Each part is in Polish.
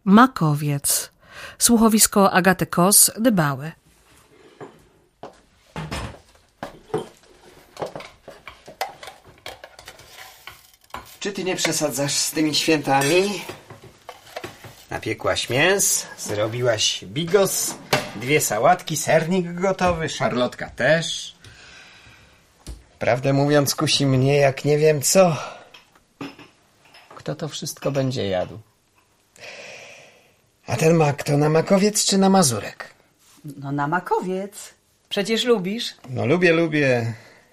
Makowiec. Słuchowisko Agaty Kos, Dybały. Czy ty nie przesadzasz z tymi świętami? Napiekłaś mięs, zrobiłaś bigos, 2 sałatki, sernik gotowy, szarlotka też. Prawdę mówiąc, kusi mnie jak nie wiem co. Kto to wszystko będzie jadł? A ten mak to na makowiec czy na mazurek? No na makowiec. Przecież lubisz. No lubię.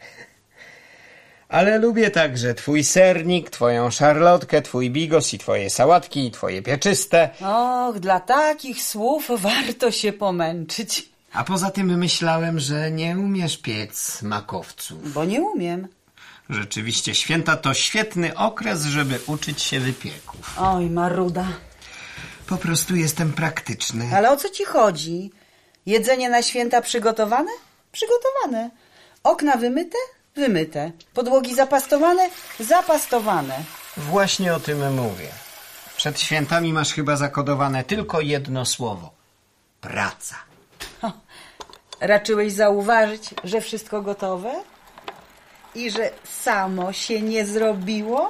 Ale lubię także twój sernik, twoją szarlotkę, twój bigos i twoje sałatki, i twoje pieczyste. Och, dla takich słów warto się pomęczyć. A poza tym myślałem, że nie umiesz piec makowców. Bo nie umiem. Rzeczywiście, święta to świetny okres, żeby uczyć się wypieków. Oj, maruda. Po prostu jestem praktyczny. Ale o co ci chodzi? Jedzenie na święta przygotowane? Przygotowane. Okna wymyte? Wymyte. Podłogi zapastowane? Zapastowane. Właśnie o tym mówię. Przed świętami masz chyba zakodowane tylko jedno słowo. Praca. Raczyłeś zauważyć, że wszystko gotowe? I że samo się nie zrobiło?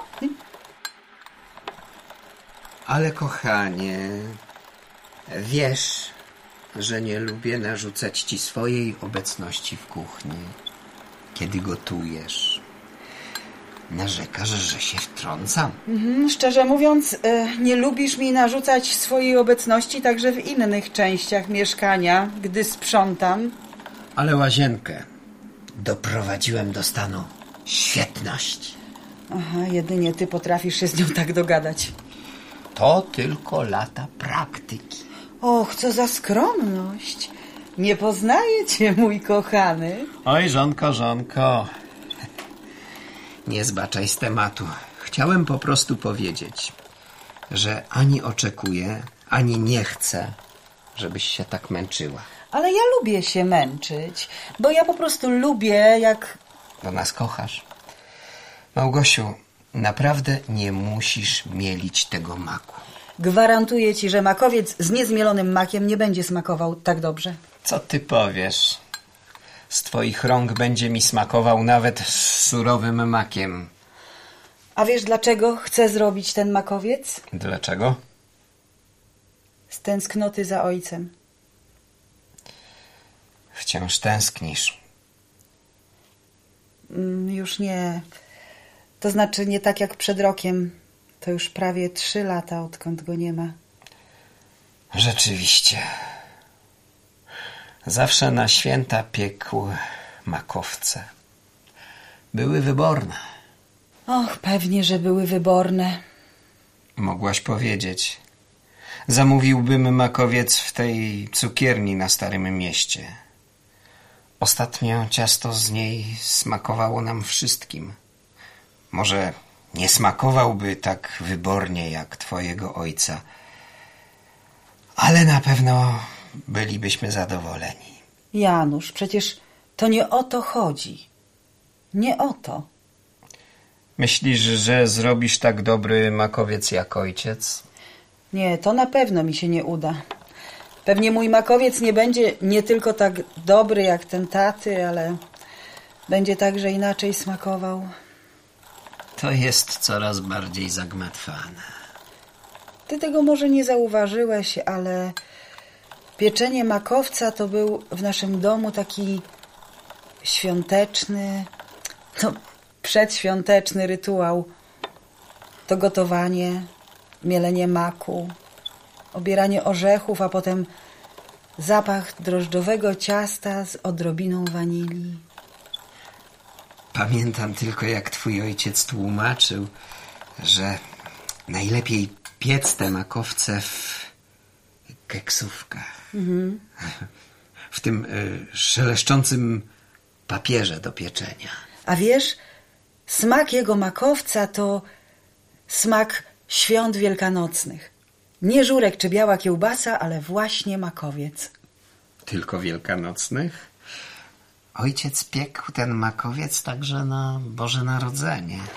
Ale kochanie, wiesz, że nie lubię narzucać ci swojej obecności w kuchni, kiedy gotujesz. Narzekasz, że się wtrącam. Szczerze mówiąc, nie lubisz mi narzucać swojej obecności także w innych częściach mieszkania, gdy sprzątam. Ale łazienkę doprowadziłem do stanu świetności. Aha, jedynie ty potrafisz się z nią tak dogadać. To tylko lata praktyki. Och, co za skromność. Nie poznaję cię, mój kochany. Oj, żonko. Nie zbaczaj z tematu. Chciałem po prostu powiedzieć, że ani oczekuję, ani nie chcę, żebyś się tak męczyła. Ale ja lubię się męczyć, bo ja po prostu lubię, jak... Bo nas kochasz. Małgosiu, naprawdę nie musisz mielić tego maku. Gwarantuję ci, że makowiec z niezmielonym makiem nie będzie smakował tak dobrze. Co ty powiesz? Z twoich rąk będzie mi smakował nawet z surowym makiem. A wiesz, dlaczego chcę zrobić ten makowiec? Dlaczego? Z tęsknoty za ojcem. Wciąż tęsknisz. Już nie. To znaczy nie tak jak przed rokiem. To już prawie 3 lata, odkąd go nie ma. Rzeczywiście. Zawsze na święta piekł makowce. Były wyborne. Och, pewnie, że były wyborne. Mogłaś powiedzieć. Zamówiłbym makowiec w tej cukierni na Starym Mieście. Ostatnio ciasto z niej smakowało nam wszystkim. Może nie smakowałby tak wybornie jak twojego ojca, ale na pewno bylibyśmy zadowoleni. Janusz, przecież to nie o to chodzi. Nie o to. Myślisz, że zrobisz tak dobry makowiec jak ojciec? Nie, to na pewno mi się nie uda. Pewnie mój makowiec nie będzie nie tylko tak dobry jak ten taty, ale będzie także inaczej smakował. To jest coraz bardziej zagmatwane. Ty tego może nie zauważyłeś, ale pieczenie makowca to był w naszym domu taki świąteczny, przedświąteczny rytuał. To gotowanie, mielenie maku, obieranie orzechów, a potem zapach drożdżowego ciasta z odrobiną wanilii. Pamiętam tylko, jak twój ojciec tłumaczył, że najlepiej piec te makowce w keksówkach. W tym szeleszczącym papierze do pieczenia. A wiesz, smak jego makowca to smak świąt wielkanocnych. Nie żurek czy biała kiełbasa, ale właśnie makowiec. Tylko wielkanocnych? Ojciec piekł ten makowiec także na Boże Narodzenie.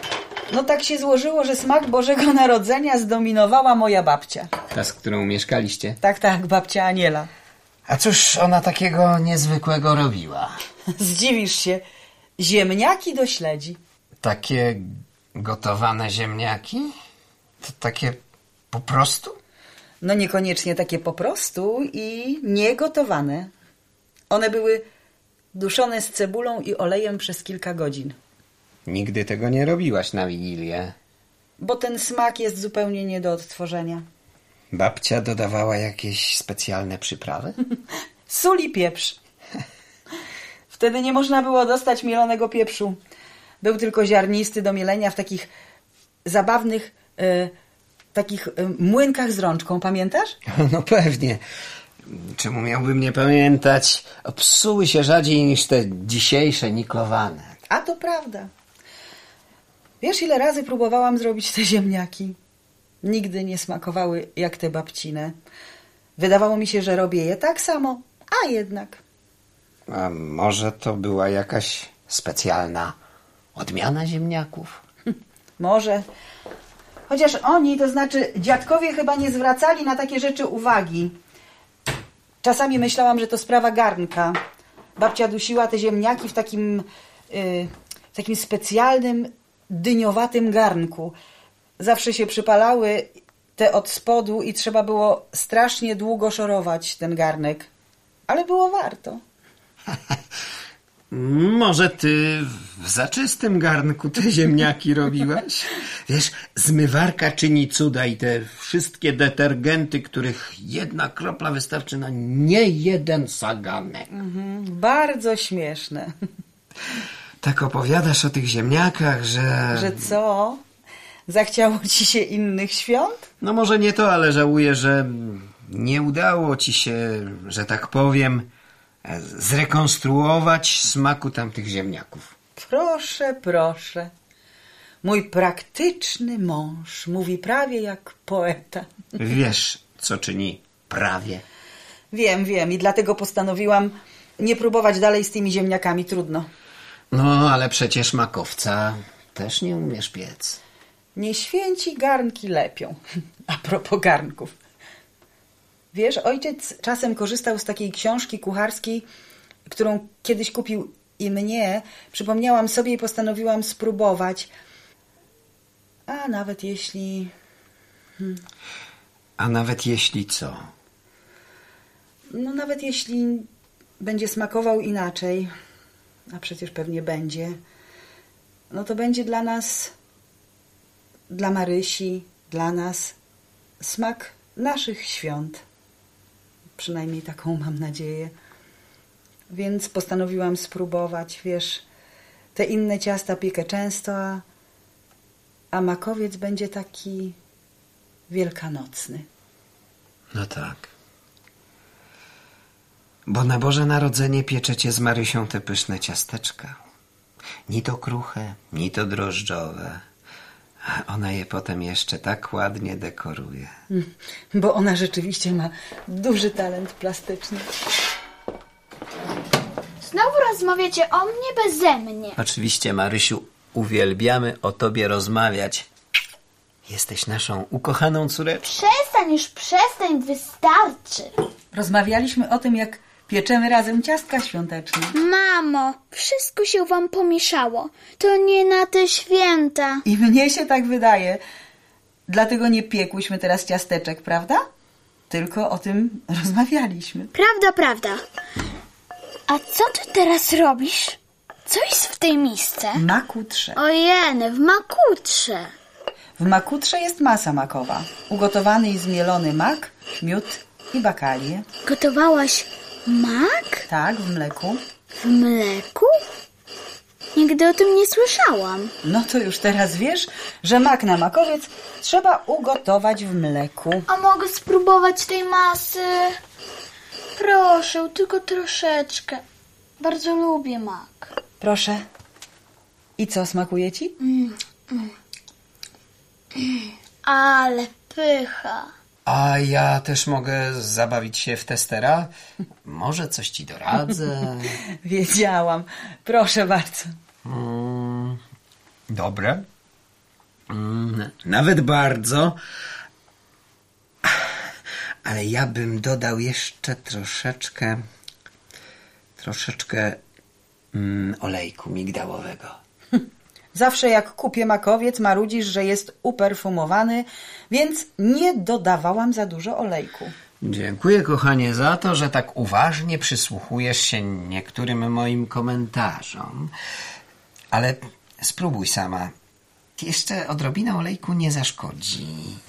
No tak się złożyło, że smak Bożego Narodzenia zdominowała moja babcia. Ta, z którą mieszkaliście? Tak, babcia Aniela. A cóż ona takiego niezwykłego robiła? Zdziwisz się, ziemniaki do śledzi. Takie gotowane ziemniaki? To takie po prostu? No niekoniecznie takie po prostu i niegotowane. One były duszone z cebulą i olejem przez kilka godzin. Nigdy tego nie robiłaś na Wigilię. Bo ten smak jest zupełnie nie do odtworzenia. Babcia dodawała jakieś specjalne przyprawy? Sól i pieprz. Wtedy nie można było dostać mielonego pieprzu. Był tylko ziarnisty do mielenia w takich zabawnych młynkach z rączką. Pamiętasz? No pewnie. Czemu miałbym nie pamiętać? Psuły się rzadziej niż te dzisiejsze niklowane. A to prawda. Wiesz, ile razy próbowałam zrobić te ziemniaki? Nigdy nie smakowały jak te babcine. Wydawało mi się, że robię je tak samo, a jednak. A może to była jakaś specjalna odmiana ziemniaków? Może. Chociaż oni, to znaczy dziadkowie, chyba nie zwracali na takie rzeczy uwagi. Czasami myślałam, że to sprawa garnka. Babcia dusiła te ziemniaki w takim specjalnym, dyniowatym garnku. Zawsze się przypalały te od spodu i trzeba było strasznie długo szorować ten garnek. Ale było warto. Może ty w zaczystym garnku te ziemniaki robiłaś? Wiesz, zmywarka czyni cuda i te wszystkie detergenty, których jedna kropla wystarczy na nie jeden saganek. Bardzo śmieszne. Tak opowiadasz o tych ziemniakach, że... Że co? Zachciało ci się innych świąt? No może nie to, ale żałuję, że nie udało ci się, że tak powiem, zrekonstruować smaku tamtych ziemniaków. Proszę, proszę. Mój praktyczny mąż mówi prawie jak poeta. Wiesz, co czyni prawie. Wiem i dlatego postanowiłam nie próbować dalej z tymi ziemniakami. Trudno. No, ale przecież makowca też nie umiesz piec. Nie święci garnki lepią. A propos garnków. Wiesz, ojciec czasem korzystał z takiej książki kucharskiej, którą kiedyś kupił i mnie. Przypomniałam sobie i postanowiłam spróbować. A nawet jeśli... A nawet jeśli co? No nawet jeśli będzie smakował inaczej, a przecież pewnie będzie, no to będzie dla nas, dla Marysi, dla nas smak naszych świąt. Przynajmniej taką mam nadzieję. Więc postanowiłam spróbować. Wiesz, te inne ciasta piekę często, a makowiec będzie taki wielkanocny. No tak. Bo na Boże Narodzenie pieczecie z Marysią te pyszne ciasteczka. Ni to kruche, ni to drożdżowe. A ona je potem jeszcze tak ładnie dekoruje. Bo ona rzeczywiście ma duży talent plastyczny. Znowu rozmawiacie o mnie beze mnie. Oczywiście, Marysiu, uwielbiamy o tobie rozmawiać. Jesteś naszą ukochaną córeczką. Przestań, wystarczy. Rozmawialiśmy o tym, jak pieczemy razem ciastka świąteczne. Mamo, wszystko się wam pomieszało. To nie na te święta. I mnie się tak wydaje. Dlatego nie piekłyśmy teraz ciasteczek, prawda? Tylko o tym rozmawialiśmy. Prawda. A co ty teraz robisz? Co jest w tej misce? Makutrze. Ojeny, w makutrze. W makutrze jest masa makowa. Ugotowany i zmielony mak, miód i bakalie. Gotowałaś mak? Tak, w mleku. W mleku? Nigdy o tym nie słyszałam. No to już teraz wiesz, że mak na makowiec trzeba ugotować w mleku. A mogę spróbować tej masy? Proszę, tylko troszeczkę. Bardzo lubię mak. Proszę. I co, smakuje ci? Ale pycha. A ja też mogę zabawić się w testera? Może coś ci doradzę? Wiedziałam. Proszę bardzo. Dobre. Nawet bardzo. Ale ja bym dodał jeszcze troszeczkę olejku migdałowego. Zawsze jak kupię makowiec, marudzisz, że jest uperfumowany, więc nie dodawałam za dużo olejku. Dziękuję, kochanie, za to, że tak uważnie przysłuchujesz się niektórym moim komentarzom. Ale spróbuj sama. Jeszcze odrobina olejku nie zaszkodzi.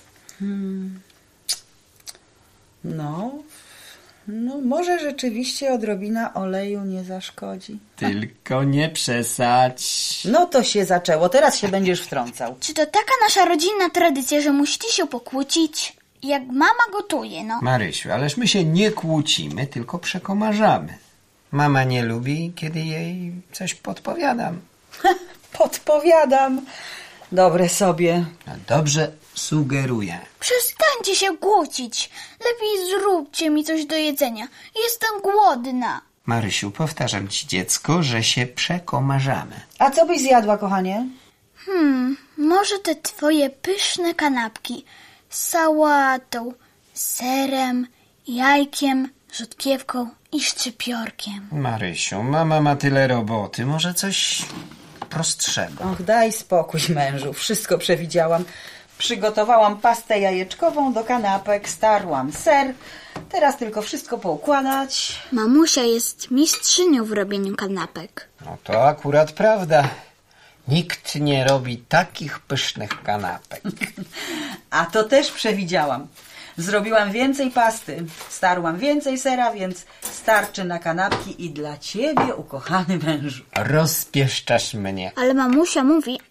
No, może rzeczywiście odrobina oleju nie zaszkodzi. Tylko nie przesadź. No to się zaczęło, teraz się będziesz wtrącał. Czy to taka nasza rodzinna tradycja, że musicie się pokłócić? Jak mama gotuje, no. Marysiu, ależ my się nie kłócimy, tylko przekomarzamy. Mama nie lubi, kiedy jej coś podpowiadam. Podpowiadam. Dobre sobie. No dobrze, sugeruję. Przestańcie się kłócić. Lepiej zróbcie mi coś do jedzenia. Jestem głodna. Marysiu, powtarzam ci, dziecko, że się przekomarzamy. A co byś zjadła, kochanie? Może te twoje pyszne kanapki z sałatą, serem, jajkiem, rzodkiewką i szczypiorkiem. Marysiu, mama ma tyle roboty, może coś prostszego. Och, daj spokój, mężu. Wszystko przewidziałam. Przygotowałam pastę jajeczkową do kanapek, starłam ser. Teraz tylko wszystko poukładać. Mamusia jest mistrzynią w robieniu kanapek. No to akurat prawda. Nikt nie robi takich pysznych kanapek. A to też przewidziałam. Zrobiłam więcej pasty, starłam więcej sera, więc starczy na kanapki i dla ciebie, ukochany mężu. Rozpieszczasz mnie. Ale mamusia mówi,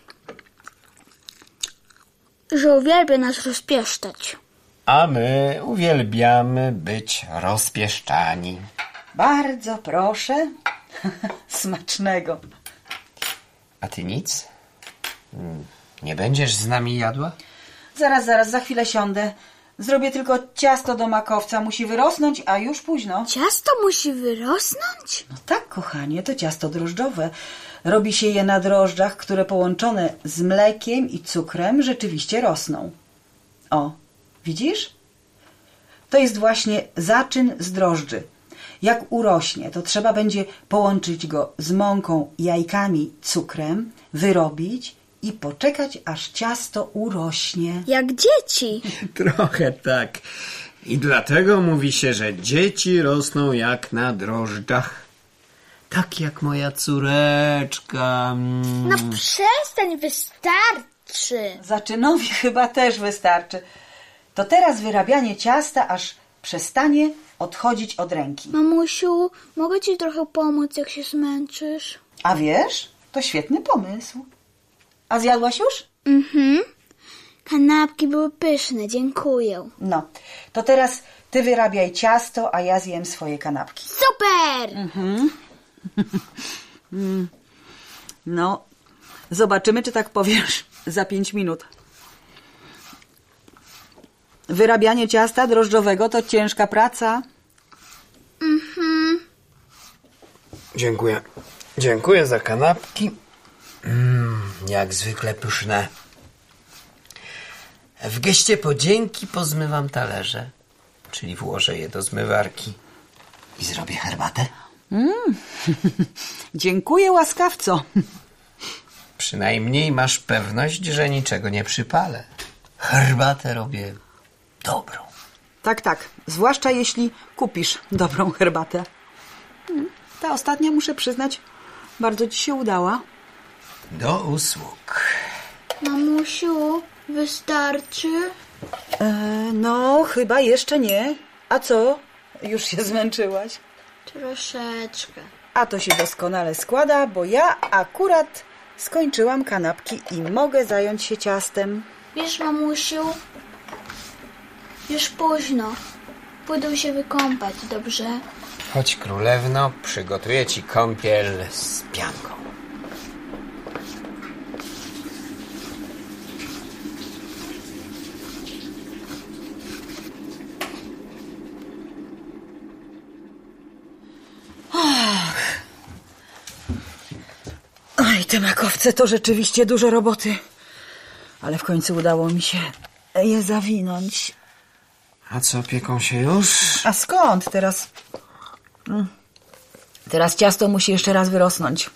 że uwielbia nas rozpieszczać. A my uwielbiamy być rozpieszczani. Bardzo proszę. Smacznego. A ty nic? Nie będziesz z nami jadła? Zaraz, za chwilę siądę. Zrobię tylko ciasto do makowca. Musi wyrosnąć, a już późno. Ciasto musi wyrosnąć? No tak, kochanie, to ciasto drożdżowe. Robi się je na drożdżach, które połączone z mlekiem i cukrem rzeczywiście rosną. O, widzisz? To jest właśnie zaczyn z drożdży. Jak urośnie, to trzeba będzie połączyć go z mąką, jajkami, cukrem, wyrobić i poczekać, aż ciasto urośnie. Jak dzieci. Trochę tak. I dlatego mówi się, że dzieci rosną jak na drożdżach. Tak jak moja córeczka. No przestań, wystarczy. Zaczynowi chyba też wystarczy. To teraz wyrabianie ciasta, aż przestanie odchodzić od ręki. Mamusiu, mogę ci trochę pomóc, jak się zmęczysz? A wiesz, to świetny pomysł. A zjadłaś już? Kanapki były pyszne, dziękuję. No, to teraz ty wyrabiaj ciasto, a ja zjem swoje kanapki. Super! No, zobaczymy, czy tak powiesz za 5 minut. Wyrabianie ciasta drożdżowego to ciężka praca. Dziękuję. Dziękuję za kanapki. Jak zwykle pyszne. W geście podzięki pozmywam talerze, czyli włożę je do zmywarki i zrobię herbatę. Dziękuję, łaskawco. Przynajmniej masz pewność, że niczego nie przypalę. Herbatę robię dobrą. Tak, zwłaszcza jeśli kupisz dobrą herbatę. Ta ostatnia, muszę przyznać, bardzo ci się udała. Do usług. Mamusiu, wystarczy? No, chyba jeszcze nie. A co? Już się zmęczyłaś? Troszeczkę. A to się doskonale składa, bo ja akurat skończyłam kanapki i mogę zająć się ciastem. Wiesz, mamusiu, już późno. Pójdę się wykąpać, dobrze? Chodź, królewno, przygotuję ci kąpiel z pianką. Oj, te makowce to rzeczywiście dużo roboty. Ale w końcu udało mi się je zawinąć. A co, pieką się już? A skąd teraz? Teraz ciasto musi jeszcze raz wyrosnąć.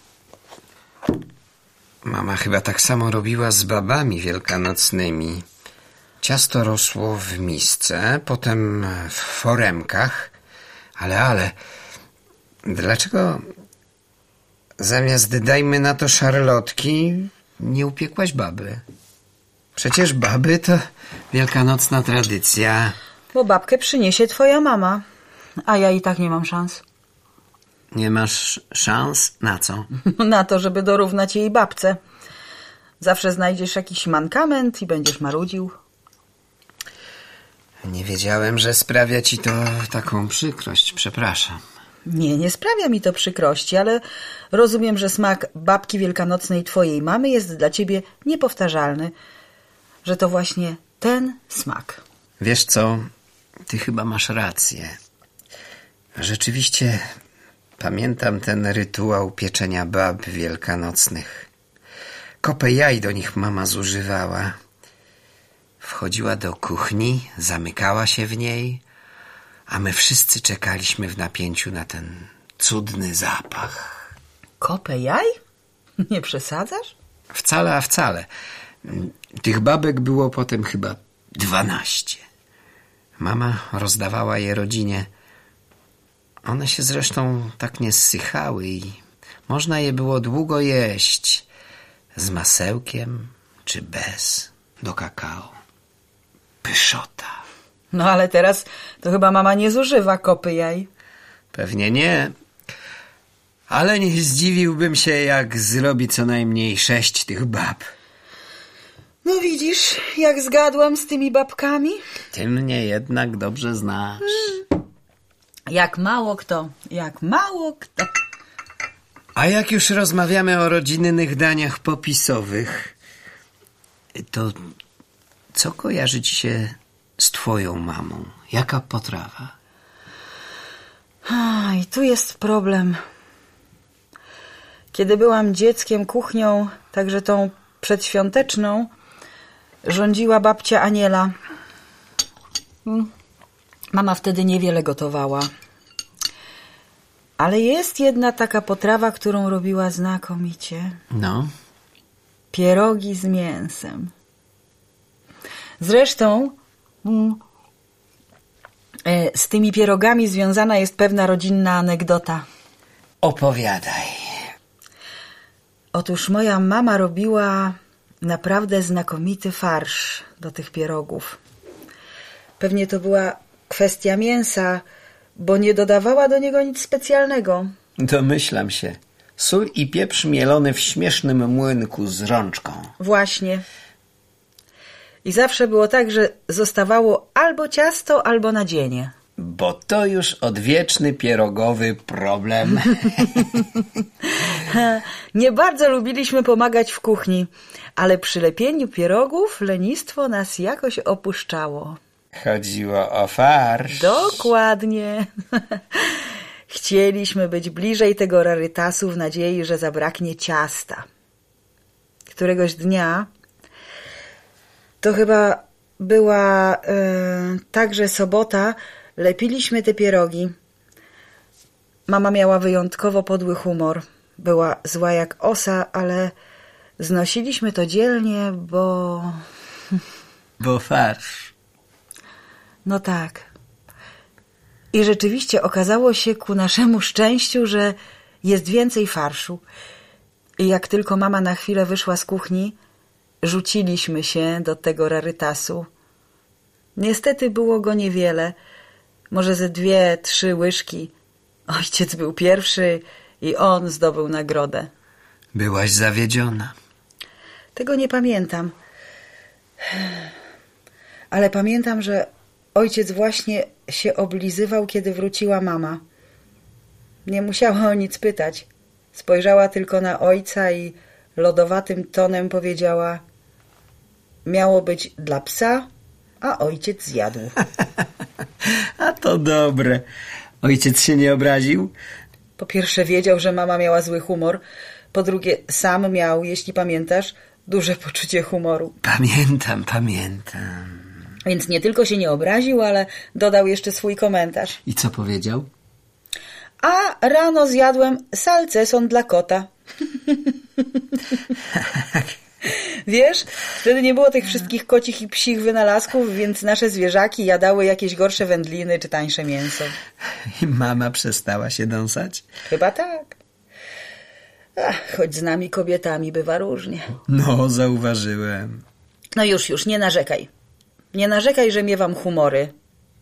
Mama chyba tak samo robiła z babami wielkanocnymi. Ciasto rosło w misce, potem w foremkach. Ale... Dlaczego zamiast, dajmy na to, szarlotki, nie upiekłaś baby? Przecież baby to wielkanocna tradycja. Bo babkę przyniesie twoja mama. A ja i tak nie mam szans. Nie masz szans? Na co? Na to, żeby dorównać jej babce. Zawsze znajdziesz jakiś mankament i będziesz marudził. Nie wiedziałem, że sprawia ci to taką przykrość. Przepraszam. Nie sprawia mi to przykrości, ale rozumiem, że smak babki wielkanocnej twojej mamy jest dla ciebie niepowtarzalny. Że to właśnie ten smak. Wiesz co? Ty chyba masz rację. Rzeczywiście pamiętam ten rytuał pieczenia bab wielkanocnych. Kopę jaj do nich mama zużywała. Wchodziła do kuchni, zamykała się w niej, a my wszyscy czekaliśmy w napięciu na ten cudny zapach. Kopę jaj? Nie przesadzasz? Wcale, a wcale. Tych babek było potem chyba 12. Mama rozdawała je rodzinie. One się zresztą tak nie zsychały i można je było długo jeść. Z masełkiem czy bez, do kakao. Pyszota. No ale teraz to chyba mama nie zużywa kopy jaj. Pewnie nie. Ale nie zdziwiłbym się, jak zrobi co najmniej 6 tych bab. No widzisz, jak zgadłam z tymi babkami? Ty mnie jednak dobrze znasz. Jak mało kto. A jak już rozmawiamy o rodzinnych daniach popisowych, to co kojarzy ci się z twoją mamą? Jaka potrawa? I tu jest problem. Kiedy byłam dzieckiem, kuchnią, także tą przedświąteczną, rządziła babcia Aniela. Mama wtedy niewiele gotowała. Ale jest jedna taka potrawa, którą robiła znakomicie. No? Pierogi z mięsem. Zresztą z tymi pierogami związana jest pewna rodzinna anegdota. Opowiadaj. Otóż moja mama robiła naprawdę znakomity farsz do tych pierogów. Pewnie to była kwestia mięsa, bo nie dodawała do niego nic specjalnego. Domyślam się. Sól i pieprz mielony w śmiesznym młynku z rączką. Właśnie. I zawsze było tak, że zostawało albo ciasto, albo nadzienie. Bo to już odwieczny pierogowy problem. Nie bardzo lubiliśmy pomagać w kuchni, ale przy lepieniu pierogów lenistwo nas jakoś opuszczało. Chodziło o farsz. Dokładnie. Chcieliśmy być bliżej tego rarytasu w nadziei, że zabraknie ciasta. Któregoś dnia, to chyba była także sobota, lepiliśmy te pierogi. Mama miała wyjątkowo podły humor. Była zła jak osa, ale znosiliśmy to dzielnie, bo... Bo farsz. No tak. I rzeczywiście okazało się ku naszemu szczęściu, że jest więcej farszu. I jak tylko mama na chwilę wyszła z kuchni, rzuciliśmy się do tego rarytasu. Niestety było go niewiele. Może ze 2-3 łyżki. Ojciec był pierwszy i on zdobył nagrodę. Byłaś zawiedziona. Tego nie pamiętam. Ale pamiętam, że ojciec właśnie się oblizywał, kiedy wróciła mama. Nie musiała o nic pytać. Spojrzała tylko na ojca i lodowatym tonem powiedziała: miało być dla psa, a ojciec zjadł. A to dobre. Ojciec się nie obraził? Po pierwsze wiedział, że mama miała zły humor. Po drugie sam miał, jeśli pamiętasz, duże poczucie humoru. Pamiętam. Więc nie tylko się nie obraził, ale dodał jeszcze swój komentarz. I co powiedział? A rano zjadłem salceson dla kota. Wiesz, wtedy nie było tych wszystkich kocich i psich wynalazków, więc nasze zwierzaki jadały jakieś gorsze wędliny czy tańsze mięso. I mama przestała się dąsać? Chyba tak. Choć z nami kobietami bywa różnie. No, zauważyłem. No już, nie narzekaj. Nie narzekaj, że miewam humory.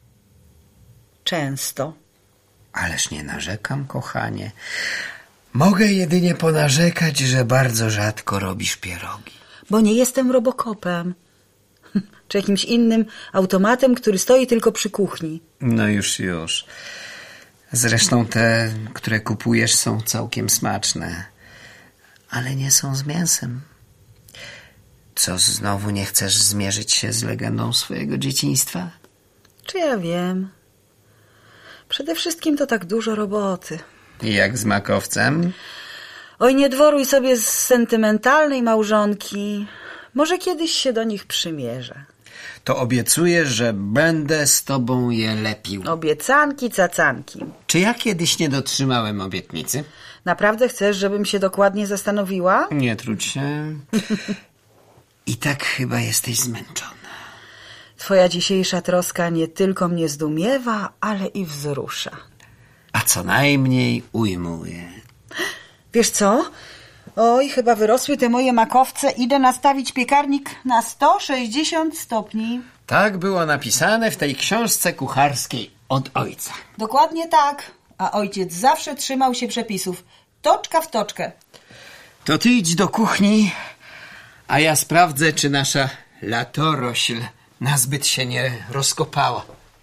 Często. Ależ nie narzekam, kochanie. Mogę jedynie ponarzekać, że bardzo rzadko robisz pierogi. Bo nie jestem Robocopem. Czy jakimś innym automatem, który stoi tylko przy kuchni. No już. Zresztą te, które kupujesz, są całkiem smaczne. Ale nie są z mięsem. Co, znowu nie chcesz zmierzyć się z legendą swojego dzieciństwa? Czy ja wiem? Przede wszystkim to tak dużo roboty. Jak z makowcem? Oj, nie dworuj sobie z sentymentalnej małżonki. Może kiedyś się do nich przymierzę. To obiecuję, że będę z tobą je lepił. Obiecanki, cacanki. Czy ja kiedyś nie dotrzymałem obietnicy? Naprawdę chcesz, żebym się dokładnie zastanowiła? Nie trudź się. I tak chyba jesteś zmęczona. Twoja dzisiejsza troska nie tylko mnie zdumiewa, ale i wzrusza. A co najmniej ujmuje. Wiesz co? Oj, chyba wyrosły te moje makowce. Idę nastawić piekarnik na 160 stopni. Tak było napisane w tej książce kucharskiej od ojca. Dokładnie tak. A ojciec zawsze trzymał się przepisów. Toczka w toczkę. To ty idź do kuchni, a ja sprawdzę, czy nasza latorośl nazbyt się nie rozkopała.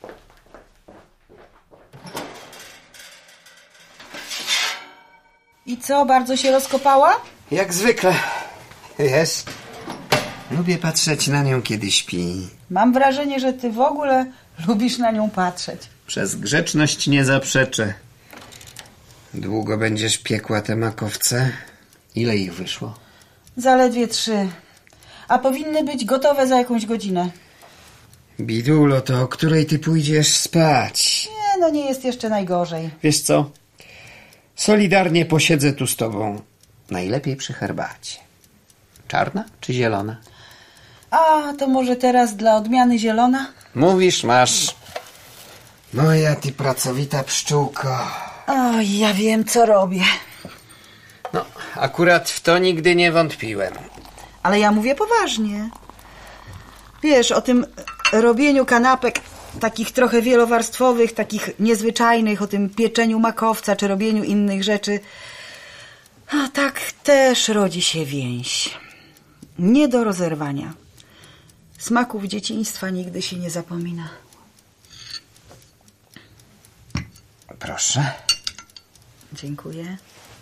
I co, bardzo się rozkopała? Jak zwykle. Wiesz, lubię patrzeć na nią, kiedy śpi. Mam wrażenie, że ty w ogóle lubisz na nią patrzeć. Przez grzeczność nie zaprzeczę. Długo będziesz piekła te makowce? Ile ich wyszło? Zaledwie 3. A powinny być gotowe za jakąś godzinę. Bidulo, to o której ty pójdziesz spać? Nie, no nie jest jeszcze najgorzej. Wiesz co? Solidarnie posiedzę tu z tobą. Najlepiej przy herbacie. Czarna czy zielona? A, to może teraz dla odmiany zielona? Mówisz, masz. Moja ty pracowita pszczółko. Oj, ja wiem, co robię. No, akurat w to nigdy nie wątpiłem. Ale ja mówię poważnie. Wiesz, o tym robieniu kanapek takich trochę wielowarstwowych, takich niezwyczajnych, o tym pieczeniu makowca czy robieniu innych rzeczy. A tak też rodzi się więź. Nie do rozerwania. Smaków dzieciństwa nigdy się nie zapomina. Proszę. Dziękuję.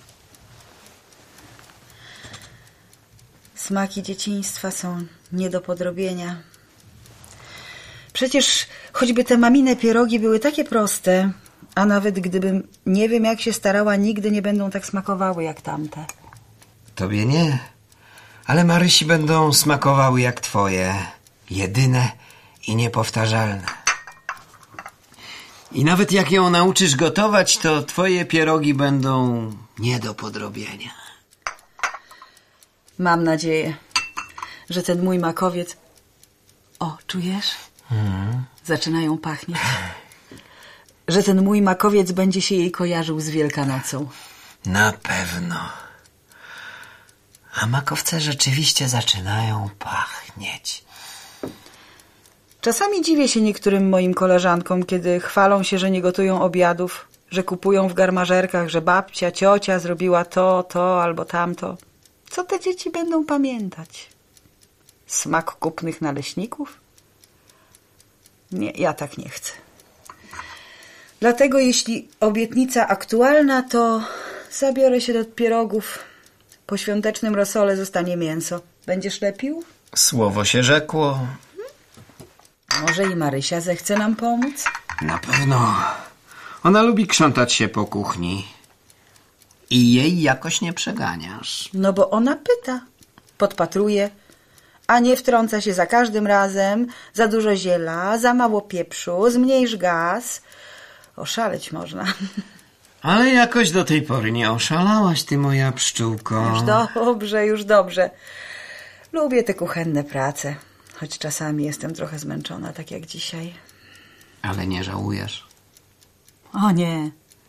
Smaki dzieciństwa są nie do podrobienia. Przecież choćby te mamine pierogi były takie proste, a nawet gdybym nie wiem jak się starała, nigdy nie będą tak smakowały jak tamte. Tobie nie, ale Marysi będą smakowały jak twoje. Jedyne i niepowtarzalne. I nawet jak ją nauczysz gotować, to twoje pierogi będą nie do podrobienia. Mam nadzieję, że ten mój makowiec... O, czujesz? Zaczynają pachnieć. Że ten mój makowiec będzie się jej kojarzył z Wielkanocą. Na pewno. A makowce rzeczywiście zaczynają pachnieć. Czasami dziwię się niektórym moim koleżankom, kiedy chwalą się, że nie gotują obiadów, że kupują w garmażerkach, że babcia, ciocia zrobiła to albo tamto. Co te dzieci będą pamiętać? Smak kupnych naleśników? Nie, ja tak nie chcę. Dlatego jeśli obietnica aktualna, to zabiorę się do pierogów. Po świątecznym rosole zostanie mięso. Będziesz lepił? Słowo się rzekło. Może i Marysia zechce nam pomóc? Na pewno. Ona lubi krzątać się po kuchni. I jej jakoś nie przeganiasz. No bo ona pyta. podpatruje, a nie wtrąca się za każdym razem. Za dużo ziela, za mało pieprzu, zmniejsz gaz. Oszaleć można. Ale jakoś do tej pory nie oszalałaś, ty moja pszczółko. Już dobrze. Lubię te kuchenne prace, choć czasami jestem trochę zmęczona, tak jak dzisiaj. Ale nie żałujesz? O nie.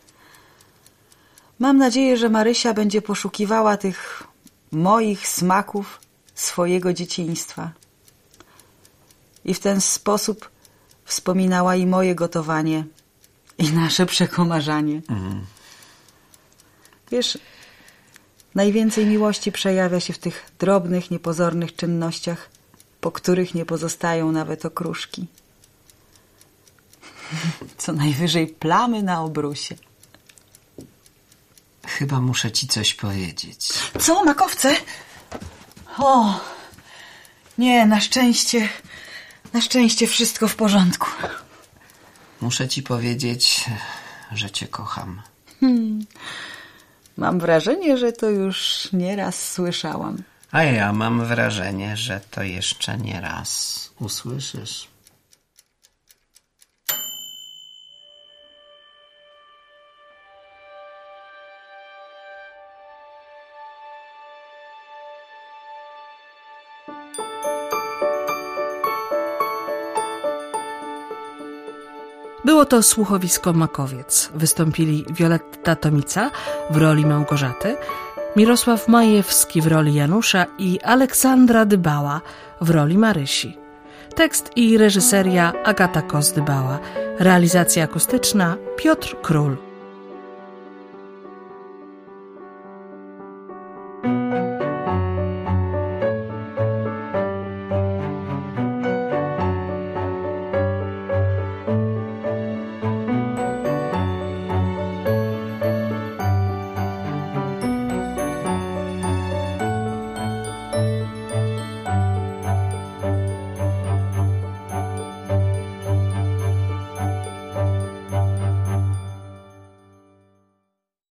Mam nadzieję, że Marysia będzie poszukiwała tych moich smaków swojego dzieciństwa. I w ten sposób wspominała i moje gotowanie, i nasze przekomarzanie. Wiesz, najwięcej miłości przejawia się w tych drobnych, niepozornych czynnościach, po których nie pozostają nawet okruszki. Co najwyżej plamy na obrusie. Chyba muszę ci coś powiedzieć. Co, makowce? O, nie, na szczęście wszystko w porządku. Muszę ci powiedzieć, że cię kocham. Mam wrażenie, że to już nieraz słyszałam. A ja mam wrażenie, że to jeszcze nie raz usłyszysz. Było to słuchowisko Makowiec. Wystąpili Wioletta Tomica w roli Małgorzaty, Mirosław Majewski w roli Janusza i Aleksandra Dybała w roli Marysi. Tekst i reżyseria Agata Kos-Dybała. Realizacja akustyczna Piotr Król.